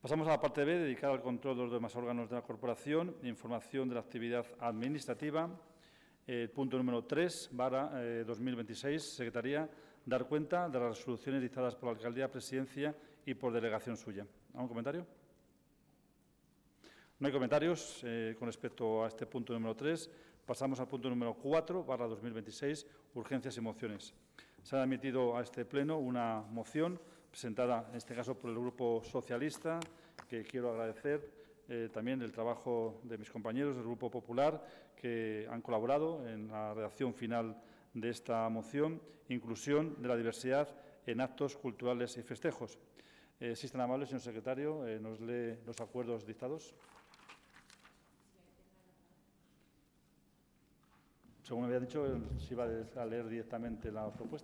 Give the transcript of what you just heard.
Pasamos a la parte B, dedicada al control de los demás órganos de la corporación, información de la actividad administrativa. Punto número 3/2026, Secretaría, dar cuenta de las resoluciones dictadas por la Alcaldía, Presidencia y por delegación suya. ¿Algún comentario? No hay comentarios con respecto a este punto número 3. Pasamos al punto número 4/2026, urgencias y mociones. Se ha admitido a este pleno una moción presentada, en este caso, por el Grupo Socialista, que quiero agradecer también el trabajo de mis compañeros del Grupo Popular, que han colaborado en la redacción final de esta moción, inclusión de la diversidad en actos culturales y festejos. Si es tan amable, señor secretario, nos lee los acuerdos dictados. Según me había dicho, se iba a leer directamente la propuesta.